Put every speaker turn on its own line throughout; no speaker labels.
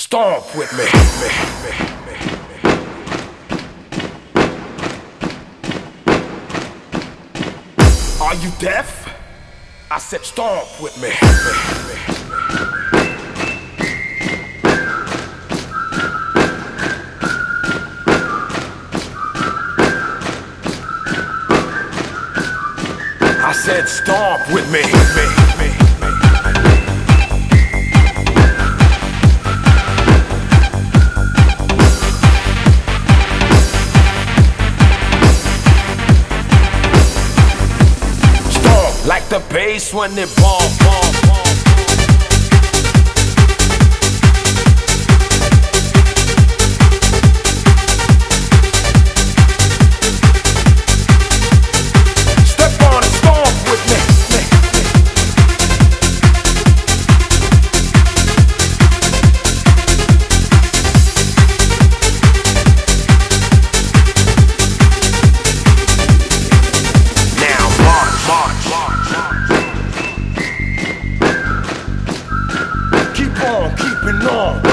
Stomp with me. Are you deaf? I said stomp with me. I said stomp with me. Stomp like the bass when it bomb. Keeping on.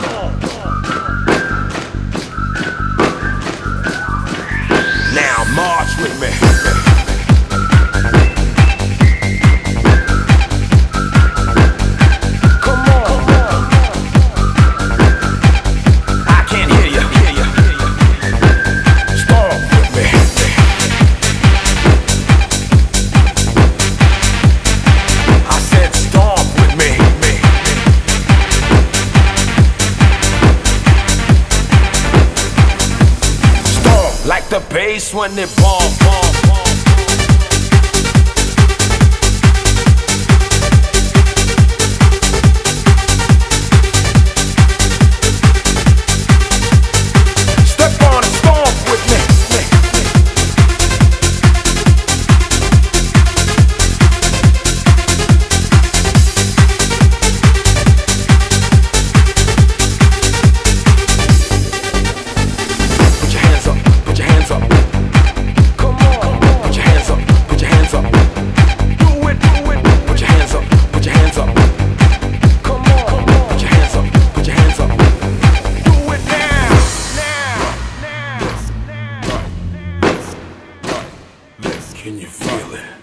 Now march with me. Come on. I can't hear you. Stomp with me. I said stomp with me. Like the bass when it bomb. Step on and stomp with me. Put your hands up. Put your hands up. Come on. Put your hands up. Put your hands up. Do it. Put your hands up. Put your hands up. Come on. Put your hands up. Put your hands up. Do it now. Can you feel it?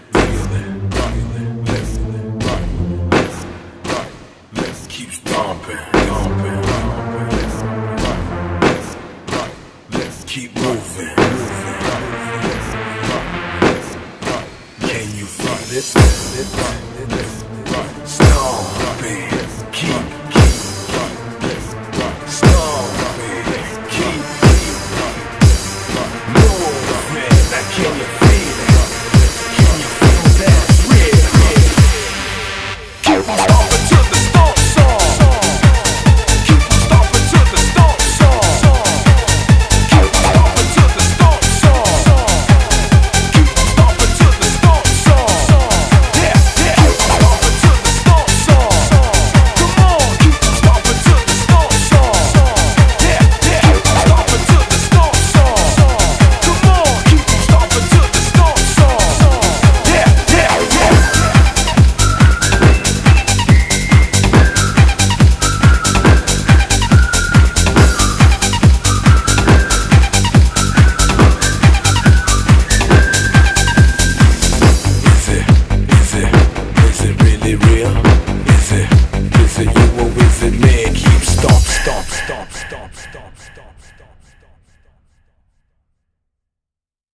Let's keep stomping. Let's keep moving. Can you feel it?